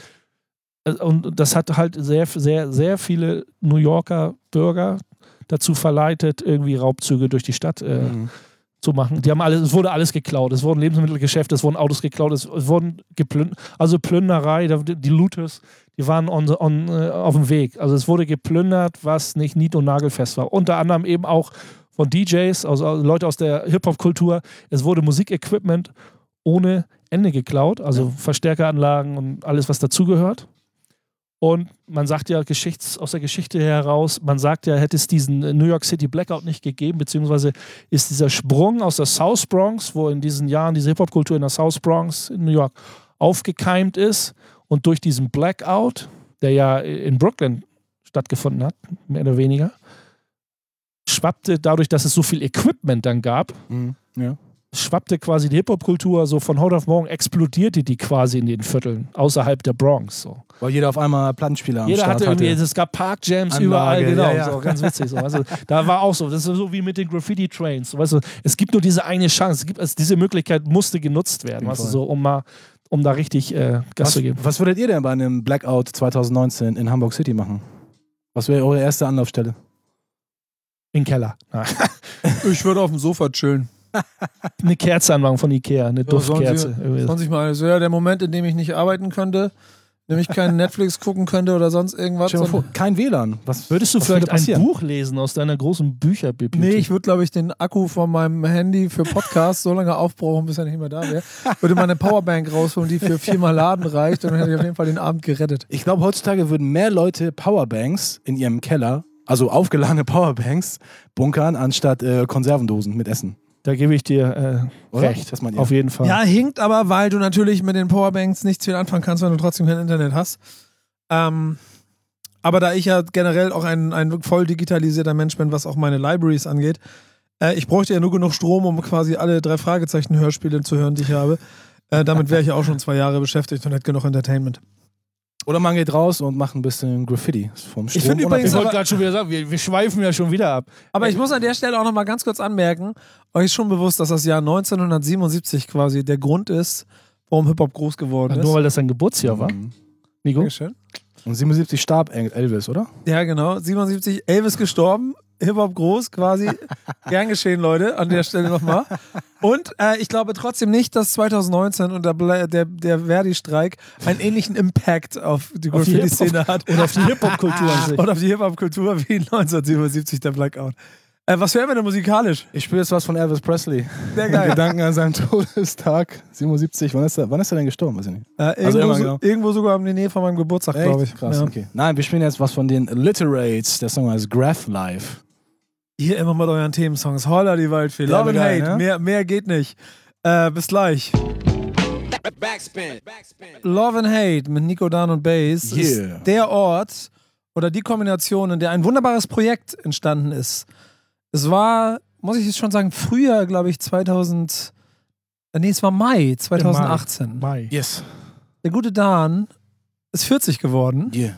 Und das hat halt sehr, sehr, sehr viele New Yorker Bürger dazu verleitet, irgendwie Raubzüge durch die Stadt zu machen. Es wurde alles geklaut. Es wurden Lebensmittelgeschäfte, es wurden Autos geklaut, es wurden geplündert. Also Plünderei, die Looters, die waren auf dem Weg. Also es wurde geplündert, was nicht nied- und nagelfest war. Unter anderem eben auch von DJs, also Leute aus der Hip-Hop-Kultur. Es wurde Musikequipment ohne Ende geklaut, also Verstärkeranlagen und alles, was dazugehört. Und man sagt ja aus der Geschichte heraus, man sagt ja, hätte es diesen New York City Blackout nicht gegeben, beziehungsweise ist dieser Sprung aus der South Bronx, wo in diesen Jahren diese Hip-Hop-Kultur in der South Bronx in New York aufgekeimt ist und durch diesen Blackout, der ja in Brooklyn stattgefunden hat, mehr oder weniger, schwappte dadurch, dass es so viel Equipment dann gab, schwappte quasi die Hip-Hop-Kultur so von heute auf morgen, explodierte die quasi in den Vierteln, außerhalb der Bronx. So. Weil jeder auf einmal Plattenspieler am Jeder Start hatte irgendwie, es gab Parkjams Anlage, überall, genau, ja. So, ganz witzig. So. Also, da war auch so, das ist so wie mit den Graffiti-Trains. So, weißt du, es gibt nur diese eine Chance, diese Möglichkeit musste genutzt werden, weißt du, so, um da richtig Gas zu geben. Was würdet ihr denn bei einem Blackout 2019 in Hamburg City machen? Was wäre eure erste Anlaufstelle? In den Keller. Ich würde auf dem Sofa chillen. Eine Kerze anmachen von Ikea, eine Duftkerze. 20 Mal. Das wäre der Moment, in dem ich nicht arbeiten könnte, in dem ich keinen Netflix gucken könnte oder sonst irgendwas. Stell dir mal vor, kein WLAN. Würdest du was vielleicht würde ein passieren? Buch lesen aus deiner großen Bücherbibliothek? Nee, ich würde, glaube ich, den Akku von meinem Handy für Podcasts so lange aufbrauchen, bis er nicht mehr da wäre. Würde meine Powerbank rausholen, die für 4-mal Laden reicht, und dann hätte ich auf jeden Fall den Abend gerettet. Ich glaube, heutzutage würden mehr Leute Powerbanks in ihrem Keller, also aufgeladene Powerbanks, bunkern, anstatt Konservendosen mit Essen. Da gebe ich dir Oder? recht. Was meint ihr? Auf jeden Fall. Ja, hinkt aber, weil du natürlich mit den Powerbanks nichts viel anfangen kannst, wenn du trotzdem kein Internet hast. Aber da ich ja generell auch ein voll digitalisierter Mensch bin, was auch meine Libraries angeht, ich bräuchte ja nur genug Strom, um quasi alle 3 Fragezeichen-Hörspiele zu hören, die ich habe. Damit wäre ich ja auch schon 2 Jahre beschäftigt und hätte genug Entertainment. Oder man geht raus und macht ein bisschen Graffiti vom Strom. Ich finde übrigens, Ich wollte gerade schon wieder sagen, wir schweifen ja schon wieder ab. aber ich muss an der Stelle auch noch mal ganz kurz anmerken, euch ist schon bewusst, dass das Jahr 1977 quasi der Grund ist, warum Hip-Hop groß geworden ist. Nur weil das ein Geburtsjahr war. Nico? Dankeschön. Und 77 starb Elvis, oder? Ja, genau. 77, Elvis gestorben, Hip-Hop groß quasi. Gern geschehen, Leute, an der Stelle nochmal. Und ich glaube trotzdem nicht, dass 2019 und der Verdi-Streik einen ähnlichen Impact auf die Graffiti-Szene hat. Und auf die Hip-Hop-Kultur an sich. Und auf die Hip-Hop-Kultur wie 1977 der Blackout. Was hören wir denn musikalisch? Ich spiele jetzt was von Elvis Presley. Sehr Mit geil. Gedanken an seinen Todestag. 77. Wann ist er denn gestorben? Weiß ich nicht. Irgendwo sogar in der Nähe von meinem Geburtstag, glaube ich. Krass, Ja. okay. Nein, wir spielen jetzt was von den Literates. Der Song heißt Graph Life. Hier immer mit euren Themensongs. Holla die Waldfee. Ja, Love and geil, Hate. ne? Mehr geht nicht. Bis gleich. Backspin. Love and Hate mit Nico Dan und Bass Yeah. ist der Ort oder die Kombination, in der ein wunderbares Projekt entstanden ist. Es war, muss ich jetzt schon sagen, früher, glaube ich, es war Mai 2018. Mai. Yes. Der gute Dan ist 40 geworden, Yeah.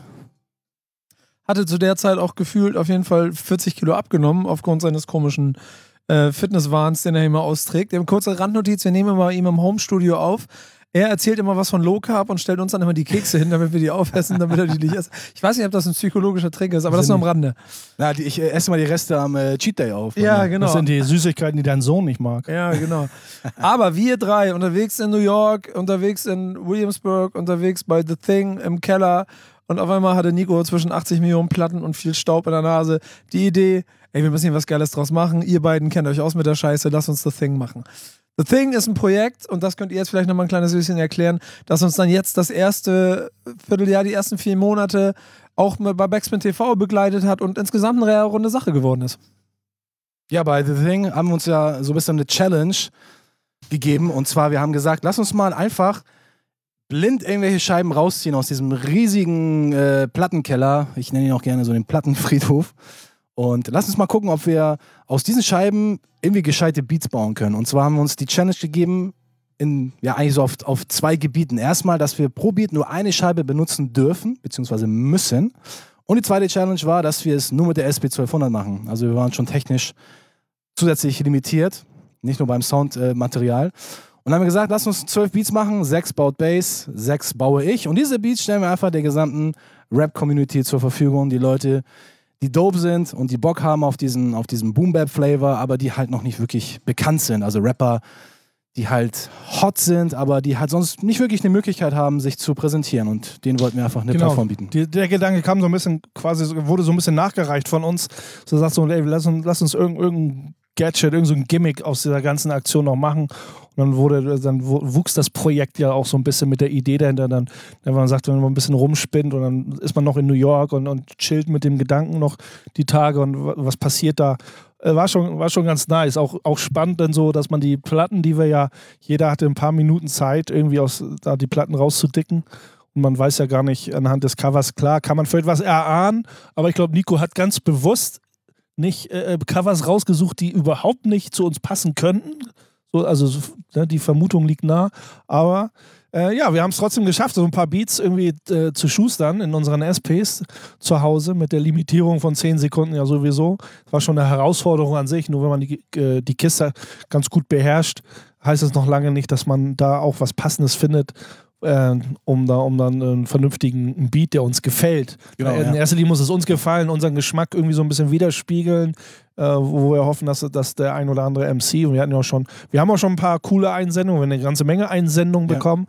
hatte zu der Zeit auch gefühlt auf jeden Fall 40 Kilo abgenommen, aufgrund seines komischen Fitnesswahns, den er immer austrägt. Wir haben kurze Randnotiz, wir nehmen immer bei ihm im Homestudio auf. Er erzählt immer was von Low Carb und stellt uns dann immer die Kekse hin, damit wir die aufessen, damit er die nicht essen. Ich weiß nicht, ob das ein psychologischer Trick ist, aber das nur am Rande. Na, ich esse mal die Reste am Cheat Day auf. Ja, genau. Das sind die Süßigkeiten, die dein Sohn nicht mag. Ja, genau. Aber wir 3 unterwegs in New York, unterwegs in Williamsburg, unterwegs bei The Thing im Keller, und auf einmal hatte Nico zwischen 80 Millionen Platten und viel Staub in der Nase die Idee, ey, wir müssen hier was Geiles draus machen. Ihr beiden kennt euch aus mit der Scheiße, lasst uns The Thing machen. The Thing ist ein Projekt, und das könnt ihr jetzt vielleicht nochmal ein kleines bisschen erklären, das uns dann jetzt das erste Vierteljahr, die ersten 4 Monate auch bei Backspin TV begleitet hat und insgesamt eine runde Sache geworden ist. Ja, bei The Thing haben wir uns ja so ein bisschen eine Challenge gegeben. Und zwar, wir haben gesagt, lass uns mal einfach blind irgendwelche Scheiben rausziehen aus diesem riesigen Plattenkeller. Ich nenne ihn auch gerne so den Plattenfriedhof. Und lass uns mal gucken, ob wir aus diesen Scheiben irgendwie gescheite Beats bauen können. Und zwar haben wir uns die Challenge gegeben, eigentlich so auf 2 Gebieten. Erstmal, dass wir pro Beat nur eine Scheibe benutzen dürfen, beziehungsweise müssen. Und die zweite Challenge war, dass wir es nur mit der SP1200 machen. Also wir waren schon technisch zusätzlich limitiert, nicht nur beim Soundmaterial. Und dann haben wir gesagt, lass uns 12 Beats machen, 6 baut Bass, 6 baue ich. Und diese Beats stellen wir einfach der gesamten Rap-Community zur Verfügung. Die Leute, die dope sind und die Bock haben auf diesen Boom-Bap-Flavor, aber die halt noch nicht wirklich bekannt sind. Also Rapper, die halt hot sind, aber die halt sonst nicht wirklich eine Möglichkeit haben, sich zu präsentieren. Und denen wollten wir einfach eine Plattform bieten. Der Gedanke kam so ein bisschen, wurde so ein bisschen nachgereicht von uns. So sagst du, ey, lass uns irgendein Gadget, irgend so ein Gimmick aus dieser ganzen Aktion noch machen. Und dann wuchs das Projekt ja auch so ein bisschen mit der Idee dahinter. Dann man sagt, wenn man ein bisschen rumspinnt und dann ist man noch in New York und chillt mit dem Gedanken noch die Tage und was passiert da. War schon ganz nice. Auch spannend dann so, dass man die Platten, die wir ja, jeder hatte ein paar Minuten Zeit, irgendwie da die Platten rauszudicken. Und man weiß ja gar nicht anhand des Covers, klar, kann man vielleicht was erahnen, aber ich glaube, Nico hat ganz bewusst nicht Covers rausgesucht, die überhaupt nicht zu uns passen könnten. So, also die Vermutung liegt nah. Aber wir haben es trotzdem geschafft, so ein paar Beats irgendwie zu schustern in unseren SPs zu Hause mit der Limitierung von 10 Sekunden ja sowieso. War schon eine Herausforderung an sich. Nur wenn man die Kiste ganz gut beherrscht, heißt es noch lange nicht, dass man da auch was Passendes findet, um dann einen vernünftigen Beat, der uns gefällt. Genau, in erster Linie muss es uns gefallen, unseren Geschmack irgendwie so ein bisschen widerspiegeln, wo wir hoffen, dass der ein oder andere MC, und wir haben auch schon ein paar coole Einsendungen, wir haben eine ganze Menge Einsendungen bekommen,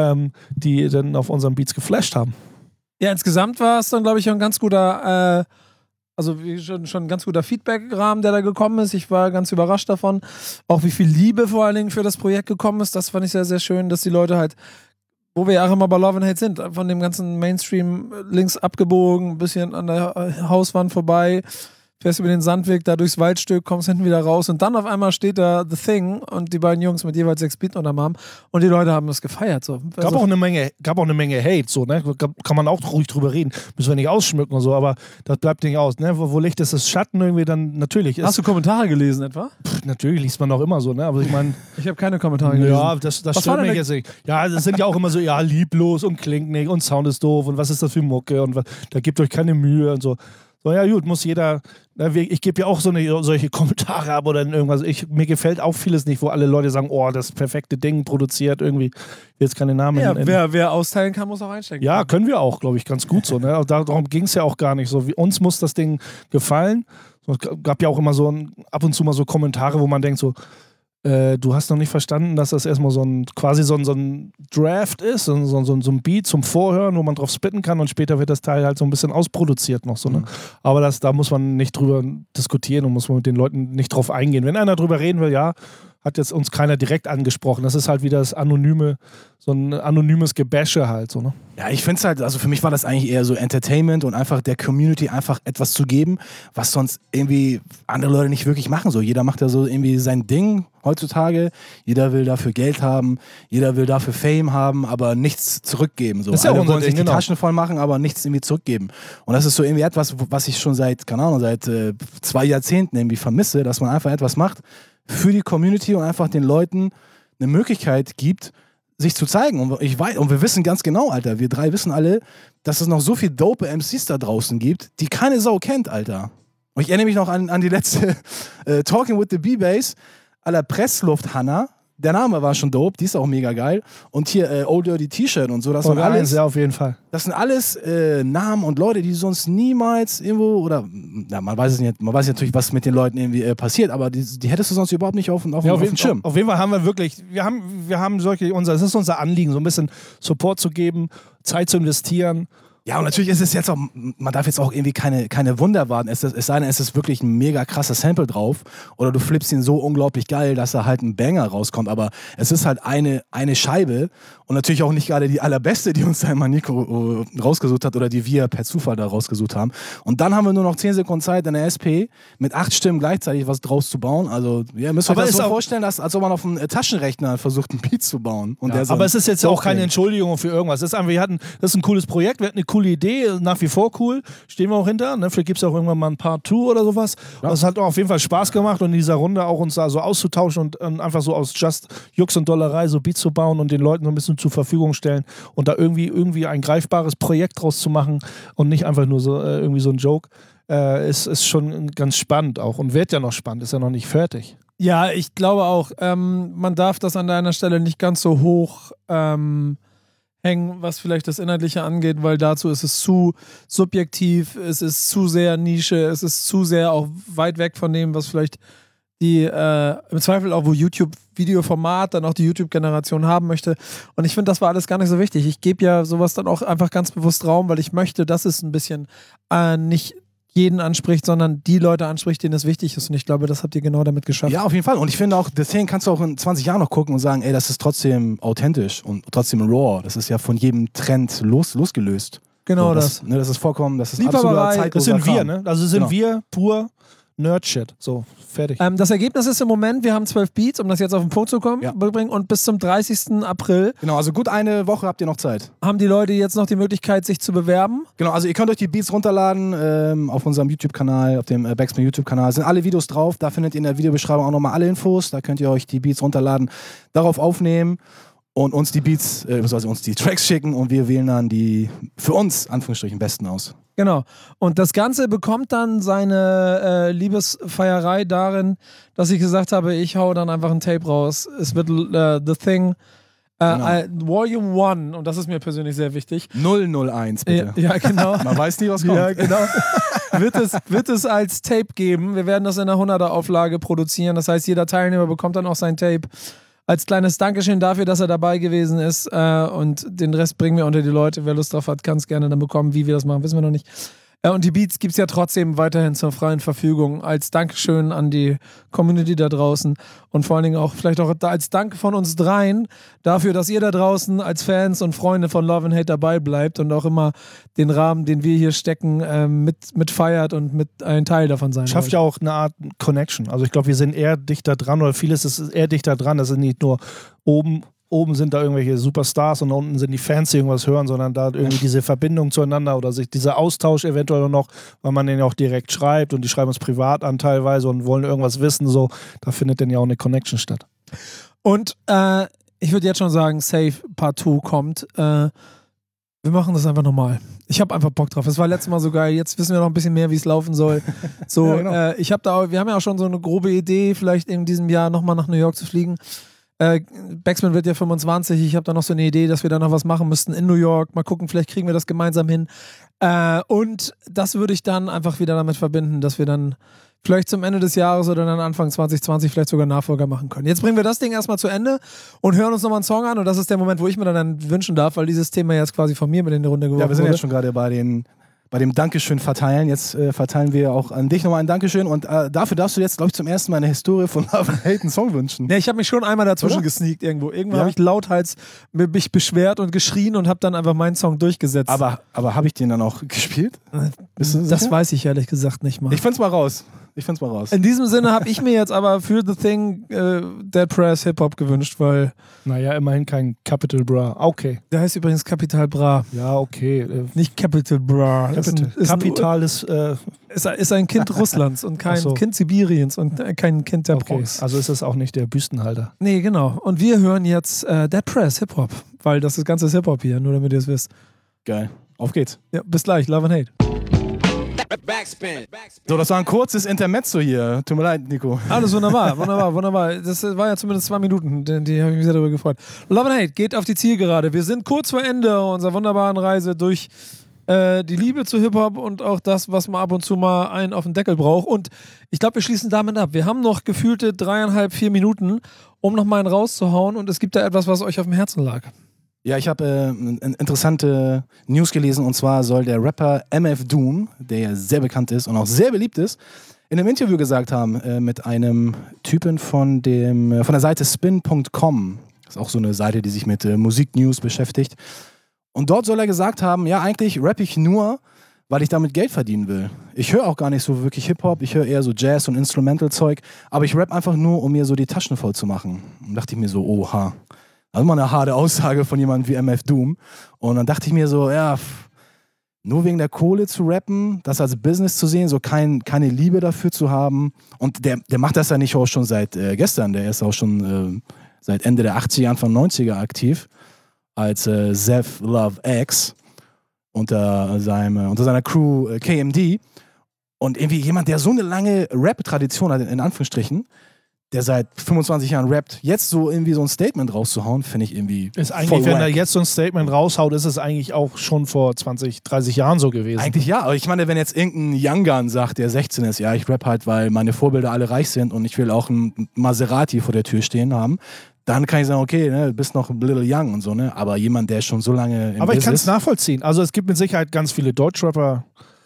die dann auf unseren Beats geflasht haben. Ja, insgesamt war es dann, glaube ich, ein ganz guter, schon ein ganz guter Feedback-Rahmen, der da gekommen ist. Ich war ganz überrascht davon. Auch wie viel Liebe vor allen Dingen für das Projekt gekommen ist. Das fand ich sehr, sehr schön, dass die Leute halt, wo wir ja auch immer bei Love and Hate sind, von dem ganzen Mainstream links abgebogen, ein bisschen an der Hauswand vorbei, fährst über den Sandweg, da durchs Waldstück, kommst hinten wieder raus und dann auf einmal steht da The Thing und die beiden Jungs mit jeweils 6 Beats unterm Arm und die Leute haben das gefeiert. So. Gab auch eine Menge Hate, so, ne? Kann man auch ruhig drüber reden. Müssen wir nicht ausschmücken und so, aber das bleibt nicht aus. Ne? Wo Licht ist, ist Schatten irgendwie dann natürlich. Hast du Kommentare gelesen etwa? Natürlich liest man auch immer so, ne? Aber ich meine. Ich habe keine Kommentare gelesen. Ja, das stört mich jetzt nicht. Ja, das sind ja auch immer so, ja, lieblos und klingt nicht und Sound ist doof und was ist das für Mucke und da gebt euch keine Mühe und so. So, ja gut, muss jeder, ich gebe ja auch solche Kommentare ab oder irgendwas, mir gefällt auch vieles nicht, wo alle Leute sagen, oh, das perfekte Ding produziert irgendwie, ich will jetzt keine Namen nennen. Wer austeilen kann, muss auch einstecken. Ja, können wir auch, glaube ich, ganz gut so. Ne? Darum ging es ja auch gar nicht so. Uns muss das Ding gefallen. Es gab ja auch immer ab und zu mal so Kommentare, wo man denkt so, du hast noch nicht verstanden, dass das erstmal quasi so ein Draft ist, so ein Beat zum Vorhören, wo man drauf spitten kann und später wird das Teil halt so ein bisschen ausproduziert noch so, ne? Aber da muss man nicht drüber diskutieren und muss man mit den Leuten nicht drauf eingehen. Wenn einer drüber reden will, ja, hat jetzt uns keiner direkt angesprochen. Das ist halt wieder so ein anonymes Gebäsche halt so, ne? Ja, ich finde es halt, also für mich war das eigentlich eher so Entertainment und einfach der Community einfach etwas zu geben, was sonst irgendwie andere Leute nicht wirklich machen. So, jeder macht ja so irgendwie sein Ding heutzutage. Jeder will dafür Geld haben, jeder will dafür Fame haben, aber nichts zurückgeben. So. Das ist ja alle unser wollen sich Ding, die Taschen voll machen, aber nichts irgendwie zurückgeben. Und das ist so irgendwie etwas, was ich schon seit 2 Jahrzehnten irgendwie vermisse, dass man einfach etwas macht für die Community und einfach den Leuten eine Möglichkeit gibt, sich zu zeigen. Und wir wissen ganz genau, Alter, wir 3 wissen alle, dass es noch so viel dope MCs da draußen gibt, die keine Sau kennt, Alter. Und ich erinnere mich noch an die letzte Talking with the B-Bass à la Pressluft Hanna. Der Name war schon dope, die ist auch mega geil. Und hier Old Dirty T-Shirt und so, das sind alles, ja, auf jeden Fall. Das sind alles Namen und Leute, die sonst niemals irgendwo, oder ja, man weiß es nicht, man weiß natürlich, was mit den Leuten irgendwie passiert, aber die hättest du sonst überhaupt nicht auf dem Schirm. Auf jeden Fall haben wir wirklich, wir haben es ist unser Anliegen, so ein bisschen Support zu geben, Zeit zu investieren. Ja, und natürlich ist es jetzt auch, man darf jetzt auch irgendwie keine Wunder erwarten. Es sei denn, es ist wirklich ein mega krasser Sample drauf oder du flippst ihn so unglaublich geil, dass da halt ein Banger rauskommt. Aber es ist halt eine Scheibe und natürlich auch nicht gerade die allerbeste, die uns da immer Nico rausgesucht hat oder die wir per Zufall da rausgesucht haben. Und dann haben wir nur noch 10 Sekunden Zeit in der SP mit 8 Stimmen gleichzeitig was draus zu bauen. Also ihr müsst euch das so vorstellen, dass, als ob man auf einem Taschenrechner versucht, einen Beat zu bauen. Und der so aber es ist jetzt auch keine Entschuldigung für irgendwas. Das ist einfach, das ist ein cooles Projekt, wir hatten eine coole Idee, nach wie vor cool, stehen wir auch hinter. Ne? Vielleicht gibt es auch irgendwann mal ein Part 2 oder sowas. Ja. Es hat auch auf jeden Fall Spaß gemacht und in dieser Runde auch uns da so auszutauschen und einfach so aus Just Jux und Dollerei so Beats zu bauen und den Leuten so ein bisschen zur Verfügung stellen und da irgendwie ein greifbares Projekt draus zu machen und nicht einfach nur so irgendwie so ein Joke, ist schon ganz spannend auch und wird ja noch spannend, ist ja noch nicht fertig. Ja, ich glaube auch, man darf das an deiner Stelle nicht ganz so hoch hängen, was vielleicht das Inhaltliche angeht, weil dazu ist es zu subjektiv, es ist zu sehr Nische, es ist zu sehr auch weit weg von dem, was vielleicht die im Zweifel auch, wo YouTube-Videoformat dann auch die YouTube-Generation haben möchte. Und ich finde, das war alles gar nicht so wichtig. Ich gebe ja sowas dann auch einfach ganz bewusst Raum, weil ich möchte, dass es ein bisschen nicht jeden anspricht, sondern die Leute anspricht, denen es wichtig ist. Und ich glaube, das habt ihr genau damit geschafft. Ja, auf jeden Fall. Und ich finde auch, deswegen kannst du auch in 20 Jahren noch gucken und sagen, ey, das ist trotzdem authentisch und trotzdem raw. Das ist ja von jedem Trend losgelöst. Genau so, das. Das ist vollkommen, das ist Liebhaberei, absoluter zeitloser Das sind wir, Kram. ne? Also sind wir pur Nerd-Shit. So, fertig. Das Ergebnis ist im Moment, wir haben 12 Beats, um das jetzt auf den Punkt zu bringen, und bis zum 30. April Genau, also gut eine Woche habt ihr noch Zeit. haben die Leute jetzt noch die Möglichkeit, sich zu bewerben. Genau, also ihr könnt euch die Beats runterladen auf unserem YouTube-Kanal, auf dem Backspin YouTube-Kanal. Sind alle Videos drauf, da findet ihr in der Videobeschreibung auch nochmal alle Infos. Da könnt ihr euch die Beats runterladen, darauf aufnehmen und uns die Beats, also uns die Tracks schicken und wir wählen dann die für uns, Anführungsstrichen, besten aus. Genau. Und das Ganze bekommt dann seine Liebesfeierei darin, dass ich gesagt habe, ich hau dann einfach ein Tape raus. Es wird The Thing Volume 1, und das ist mir persönlich sehr wichtig. 001, bitte. Ja, genau. Man weiß nie, was kommt. Ja, genau. wird es als Tape geben. Wir werden das in einer 100er-Auflage produzieren. Das heißt, jeder Teilnehmer bekommt dann auch sein Tape als kleines Dankeschön dafür, dass er dabei gewesen ist. Und den Rest bringen wir unter die Leute. Wer Lust drauf hat, kann es gerne dann bekommen. Wie wir das machen, wissen wir noch nicht. Und die Beats gibt es ja trotzdem weiterhin zur freien Verfügung. Als Dankeschön an die Community da draußen. Und vor allen Dingen auch vielleicht auch als Dank von uns dreien dafür, dass ihr da draußen als Fans und Freunde von Love and Hate dabei bleibt und auch immer den Rahmen, den wir hier stecken, mit feiert und mit ein Teil davon sein Schafft ja auch eine Art Connection. Also ich glaube, wir sind eher dichter dran oder vieles ist eher dichter dran. Das sind nicht nur oben sind da irgendwelche Superstars und unten sind die Fans, die irgendwas hören, sondern da irgendwie diese Verbindung zueinander oder sich dieser Austausch eventuell noch, weil man den ja auch direkt schreibt und die schreiben uns privat an teilweise und wollen irgendwas wissen, so, da findet dann ja auch eine Connection statt. Und ich würde jetzt schon sagen, Safe Part 2 kommt. Wir machen das einfach nochmal. Ich habe einfach Bock drauf. Es war letztes Mal so geil. Jetzt wissen wir noch ein bisschen mehr, wie es laufen soll. So, ja, genau. Wir haben ja auch schon so eine grobe Idee, vielleicht in diesem Jahr nochmal nach New York zu fliegen. Backspin wird ja 25. Ich habe da noch so eine Idee, dass wir da noch was machen müssten in New York. Mal gucken, vielleicht kriegen wir das gemeinsam hin. Und das würde ich dann einfach wieder damit verbinden, dass wir dann vielleicht zum Ende des Jahres oder dann Anfang 2020 vielleicht sogar Nachfolger machen können. Jetzt bringen wir das Ding erstmal zu Ende und hören uns nochmal einen Song an. Und das ist der Moment, wo ich mir dann wünschen darf, weil dieses Thema jetzt quasi von mir mit in die Runde geworfen wurde. Ja, wir sind jetzt schon gerade bei dem Dankeschön verteilen. Jetzt verteilen wir auch an dich nochmal ein Dankeschön. Und dafür darfst du jetzt, glaube ich, zum ersten Mal in der Historie von Love and Hate einen Song wünschen. Ja, ich habe mich schon einmal dazwischen gesneakt irgendwo. Irgendwann habe ich lauthals mich beschwert und geschrien und habe dann einfach meinen Song durchgesetzt. Aber habe ich den dann auch gespielt? Das weiß ich ehrlich gesagt nicht mal. Ich find's mal raus. In diesem Sinne habe ich mir jetzt aber für The Thing Dead Press Hip-Hop gewünscht, weil... Naja, immerhin kein Capital Bra. Okay. Der heißt übrigens Capital Bra. Ja, okay. Nicht Capital Bra. Kapital ist ein Kind Russlands und kein Kind Sibiriens und kein Kind der Bronx. Also ist es auch nicht der Büstenhalter. Nee, genau. Und wir hören jetzt Dead Press Hip-Hop, weil das Ganze ist Hip-Hop hier, nur damit ihr es wisst. Geil. Auf geht's. Ja, bis gleich. Love and Hate. Backspin. So, das war ein kurzes Intermezzo hier. Tut mir leid, Nico. Alles wunderbar. Das war ja zumindest 2 Minuten, die habe ich mich sehr darüber gefreut. Love and Hate geht auf die Zielgerade. Wir sind kurz vor Ende unserer wunderbaren Reise durch die Liebe zu Hip-Hop und auch das, was man ab und zu mal einen auf den Deckel braucht. Und ich glaube, wir schließen damit ab. Wir haben noch gefühlte 3,5, 4 Minuten, um noch mal einen rauszuhauen. Und es gibt da etwas, was euch auf dem Herzen lag. Ja, ich habe interessante News gelesen, und zwar soll der Rapper MF Doom, der ja sehr bekannt ist und auch sehr beliebt ist, in einem Interview gesagt haben mit einem Typen von der Seite spin.com. Das ist auch so eine Seite, die sich mit Musiknews beschäftigt. Und dort soll er gesagt haben, ja, eigentlich rappe ich nur, weil ich damit Geld verdienen will. Ich höre auch gar nicht so wirklich Hip-Hop, ich höre eher so Jazz und Instrumental-Zeug, aber ich rappe einfach nur, um mir so die Taschen voll zu machen. Und dachte ich mir so, oha. Also mal eine harte Aussage von jemandem wie MF Doom. Und dann dachte ich mir so, ja, nur wegen der Kohle zu rappen, das als Business zu sehen, so keine Liebe dafür zu haben. Und der macht das ja nicht auch schon seit gestern, der ist auch schon seit Ende der 80er, Anfang 90er aktiv, als Zev Love X unter seiner Crew KMD. Und irgendwie jemand, der so eine lange Rap-Tradition hat, in Anführungsstrichen, der seit 25 Jahren rappt, jetzt so irgendwie so ein Statement rauszuhauen, finde ich irgendwie ist eigentlich, voll wenn wack. er jetzt so ein Statement raushaut, ist es eigentlich auch schon vor 20, 30 Jahren so gewesen. Eigentlich ja, aber ich meine, wenn jetzt irgendein Young Gun sagt, der 16 ist, ja, ich rap halt, weil meine Vorbilder alle reich sind und ich will auch ein Maserati vor der Tür stehen haben, dann kann ich sagen, okay, ne, du bist noch ein little young und so, ne, aber jemand, der schon so lange im Aber ich kann es Business nachvollziehen. Also es gibt mit Sicherheit ganz viele Deutschrapper,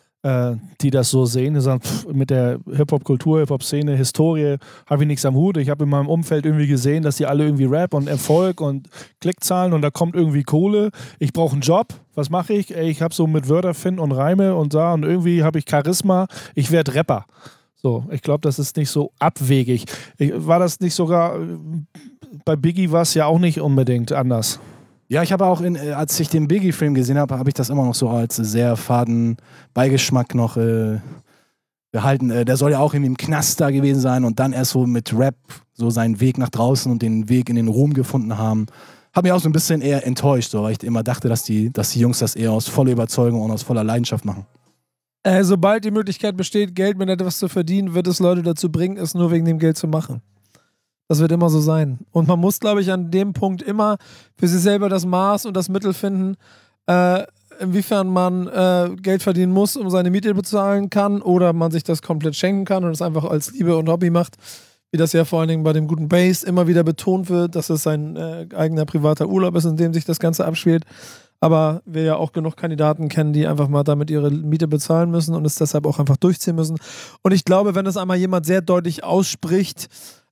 die das so sehen. Die sagen, mit der Hip-Hop-Kultur, Hip-Hop-Szene, Historie habe ich nichts am Hut. Ich habe in meinem Umfeld irgendwie gesehen, dass die alle irgendwie Rap und Erfolg und Klickzahlen und da kommt irgendwie Kohle. Ich brauche einen Job. Was mache ich? Ich habe so mit Wörter finden und Reime und da und irgendwie habe ich Charisma. Ich werde Rapper. So, ich glaube, das ist nicht so abwegig. War das nicht sogar, bei Biggie war es ja auch nicht unbedingt anders. Ja, ich habe auch, als ich den Biggie-Film gesehen habe, habe ich das immer noch so als sehr faden Beigeschmack noch behalten. Der soll ja auch irgendwie im Knast da gewesen sein und dann erst so mit Rap so seinen Weg nach draußen und den Weg in den Ruhm gefunden haben. Hat mich auch so ein bisschen eher enttäuscht, so, weil ich immer dachte, dass die Jungs das eher aus voller Überzeugung und aus voller Leidenschaft machen. Sobald die Möglichkeit besteht, Geld mit etwas zu verdienen, wird es Leute dazu bringen, es nur wegen dem Geld zu machen. Das wird immer so sein. Und man muss, glaube ich, an dem Punkt immer für sich selber das Maß und das Mittel finden, inwiefern man Geld verdienen muss, um seine Miete bezahlen kann, oder man sich das komplett schenken kann und es einfach als Liebe und Hobby macht, wie das ja vor allen Dingen bei dem guten Bass immer wieder betont wird, dass es sein eigener privater Urlaub ist, in dem sich das Ganze abspielt. Aber wir ja auch genug Kandidaten kennen, die einfach mal damit ihre Miete bezahlen müssen und es deshalb auch einfach durchziehen müssen. Und ich glaube, wenn es einmal jemand sehr deutlich ausspricht,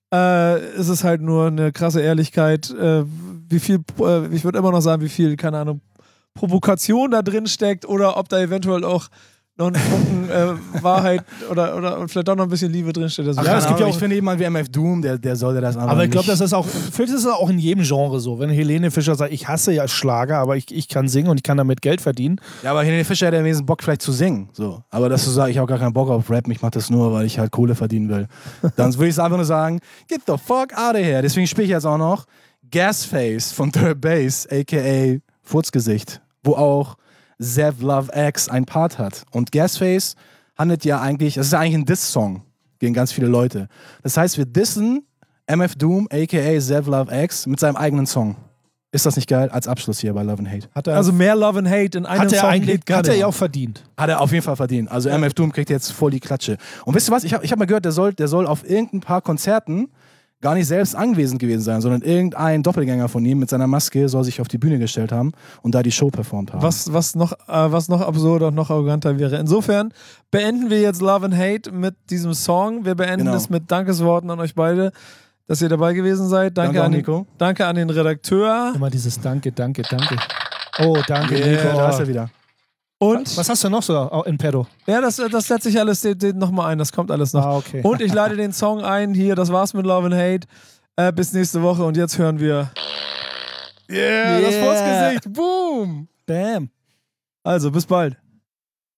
ist es halt nur eine krasse Ehrlichkeit, ich würde immer noch sagen, wie viel, keine Ahnung, Provokation da drin steckt oder ob da eventuell auch noch ein Funken Wahrheit oder vielleicht doch noch ein bisschen Liebe drinsteht. Also, Ja, es gibt ja auch, ich finde jemand wie MF Doom, der sollte das einfach Aber ich glaube, nicht. das ist auch, vielleicht ist es auch in jedem Genre so. Wenn Helene Fischer sagt, ich hasse ja Schlager, aber ich kann singen und ich kann damit Geld verdienen. Ja, aber Helene Fischer hat ja wenigstens Bock vielleicht zu singen. So. Aber dass du sagst, ich habe gar keinen Bock auf Rap, ich mache das nur, weil ich halt Kohle verdienen will. Dann würde ich einfach nur sagen, get the fuck out of here. Deswegen spiele ich jetzt auch noch Gasface von Third Base, a.k.a. Furzgesicht, wo auch Zev Love X ein Part hat. Und Gasface handelt ja eigentlich, das ist ja eigentlich ein Diss-Song gegen ganz viele Leute. Das heißt, wir dissen MF Doom, a.k.a. Zev Love X, mit seinem eigenen Song. Ist das nicht geil? Als Abschluss hier bei Love and Hate. also mehr Love and Hate in einem Hat er Song eigentlich, geht gar hat er nicht. ja auch verdient. Hat er auf jeden Fall verdient. Also MF Doom kriegt jetzt voll die Klatsche. Und wisst ihr was? Ich hab mal gehört, der soll auf irgendein paar Konzerten gar nicht selbst anwesend gewesen sein, sondern irgendein Doppelgänger von ihm mit seiner Maske soll sich auf die Bühne gestellt haben und da die Show performt haben. Was noch absurder und noch arroganter wäre. Insofern beenden wir jetzt Love and Hate mit diesem Song. Wir beenden Genau. es mit Dankesworten an euch beide, dass ihr dabei gewesen seid. Danke auch, Nico. Danke an den Redakteur. Immer dieses Danke, danke, danke. Oh, danke, Yeah, Nico. da ist er wieder. Und Was hast du noch so in petto? ja, das setze ich alles nochmal ein. Das kommt alles noch. Ah, okay. Und ich leite den Song ein. Hier, das war's mit Love and Hate. Bis nächste Woche. Und jetzt hören wir. Yeah, das Furzgesicht. Boom. Bam. Also, bis bald.